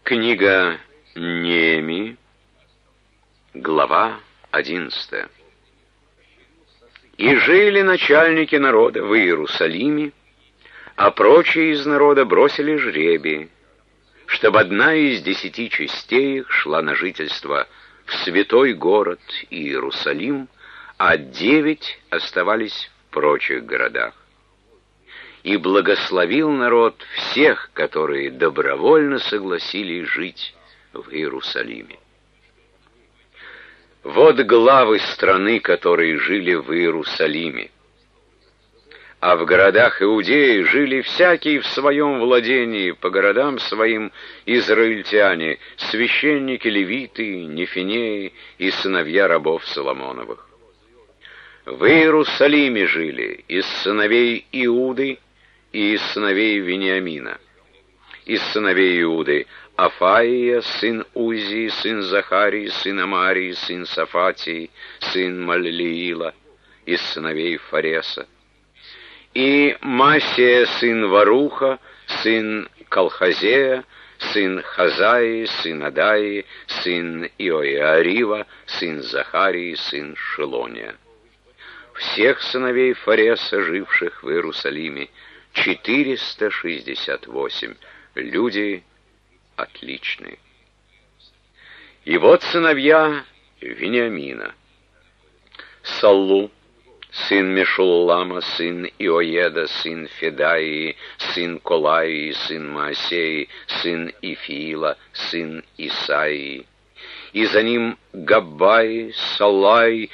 Книга Неемии, глава 11. «И жили начальники народа в Иерусалиме, а прочие из народа бросили жребий, чтобы одна из 10 частей их шла на жительство в святой город Иерусалим, а 9 оставались в прочих городах. И благословил народ всех, которые добровольно согласились жить в Иерусалиме. Вот главы страны, которые жили в Иерусалиме. А в городах Иудеи жили всякие в своем владении, по городам своим израильтяне, священники, левиты, нефинеи и сыновья рабов Соломоновых. В Иерусалиме жили из сыновей Иуды и из сыновей Вениамина. Из сыновей Иуды Афаия, сын Узи, сын Захарии, сын Амарии, сын Сафатии, сын Маллиила, из сыновей Фареса. И Масия, сын Варуха, сын Колхозея, сын Хазаи, сын Адаи, сын Иоиарива, сын Захарии, сын Шилония. Всех сыновей Фареса, живших в Иерусалиме, 468, люди отличные. И вот сыновья Вениамина: Саллу, сын Мешуллама, сын Иоеда, сын Федаии, сын Колаии, сын Маасеи, сын Ифиила, сын Исаии. И за ним Габбай, Салай,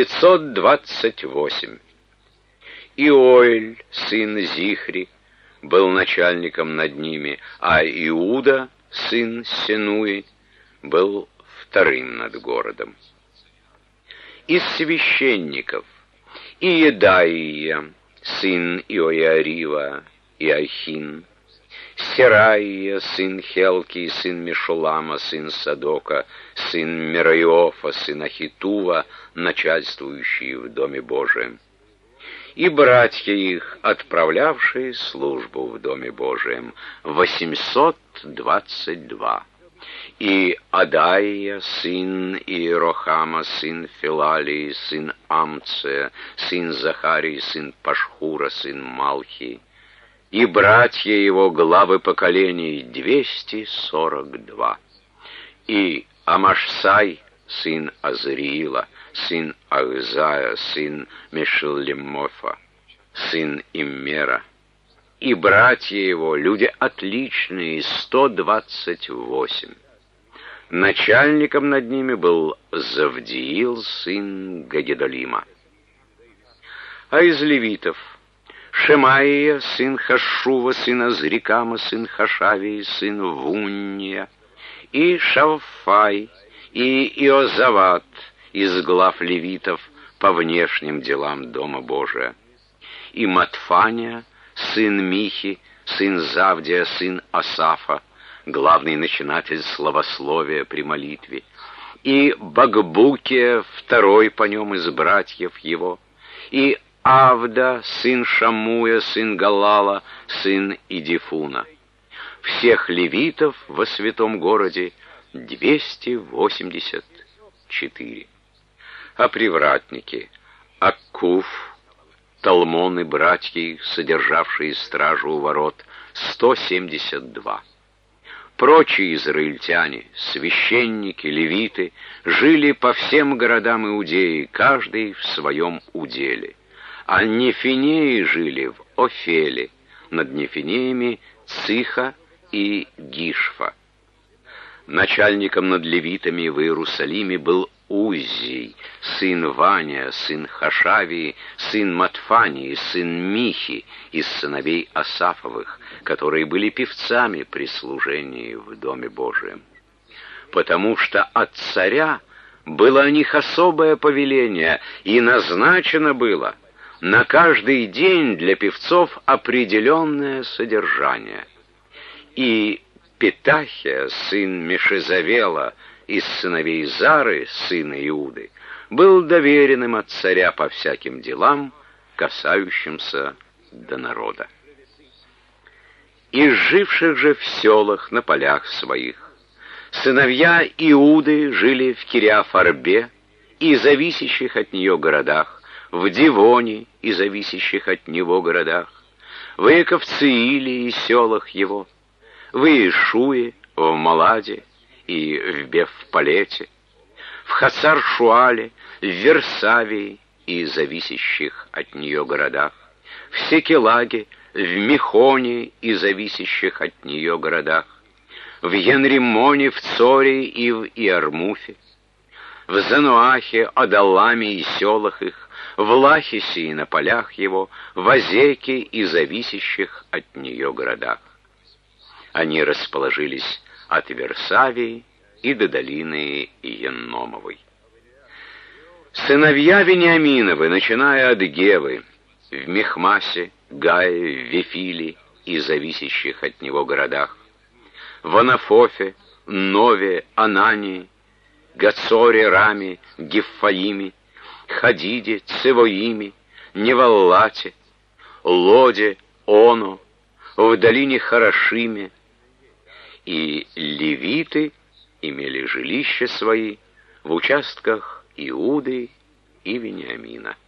928. Иоэль, сын Зихри, был начальником над ними, а Иуда, сын Сенуи, был вторым над городом. Из священников Иедаия, сын Иоиарива, Иохин, Сераия, сын Хелки, сын Мешулама, сын Садока, сын Мерайофа, сын Ахитува, начальствующие в Доме Божием, и братья их, отправлявшие службу в Доме Божием, 822. И Адаия, сын Иерохама, сын Филалии, сын Амция, сын Захарии, сын Пашхура, сын Малхи, и братья его, главы поколений, 242. И Амашсай, сын Азриила, сын Ахзая, сын Мешелемофа, сын Иммера, и братья его, люди отличные, 128. Начальником над ними был Завдиил, сын Гагедолима. А из левитов Шемаия, сын Хашува, сын Азрикама, сын Хашавии, сын Вунния, и Шавфай, и Иозават из глав левитов по внешним делам Дома Божия, и Матфания, сын Михи, сын Завдия, сын Асафа, главный начинатель славословия при молитве, и Багбукия, второй по нем из братьев его, и Авда, сын Шамуя, сын Галала, сын Идифуна. Всех левитов во святом городе 284. А привратники Аккуф, Талмон и братья их, содержавшие стражу у ворот, 172. Прочие израильтяне, священники, левиты, жили по всем городам Иудеи, каждый в своем уделе. А нефинеи жили в Офеле, над нефинеями Циха и Гишфа. Начальником над левитами в Иерусалиме был Уззий, сын Ваня, сын Хашавии, сын Матфании, сын Михи, из сыновей Асафовых, которые были певцами при служении в Доме Божием. Потому что от царя было о них особое повеление, и назначено было на каждый день для певцов определенное содержание. И Петахия, сын Мешезавела, из сыновей Зары, сына Иуды, был доверенным от царя по всяким делам, касающимся до народа. Из живших же в селах на полях своих Сыновья Иуды жили в Кириаф-Арбе и зависящих от нее городах, в Дивоне и зависящих от него городах, в Иаковцииле и селах его, в Иешуе, в Маладе и в Бефпалете, в Хацар-Шуале, в Версавии и зависящих от нее городах, в Секелаге, в Мехоне и зависящих от нее городах, в Янримоне, в Цоре и в Иармуфе, в Зануахе, Адалламе и селах их, в Лахисе и на полях его, в Азеке и зависящих от нее городах. Они расположились от Версавии и до долины Енномовой. Сыновья Вениаминовы, начиная от Гевы, в Мехмасе, Гае, в Вифиле и зависящих от него городах, в Анафофе, Нове, Анании, Гацоре, Раме, Геффаиме, Хадиде, Цевоиме, Неваллате, Лоде, Оно, в долине Харашиме, и левиты имели жилища свои в участках Иуды и Вениамина.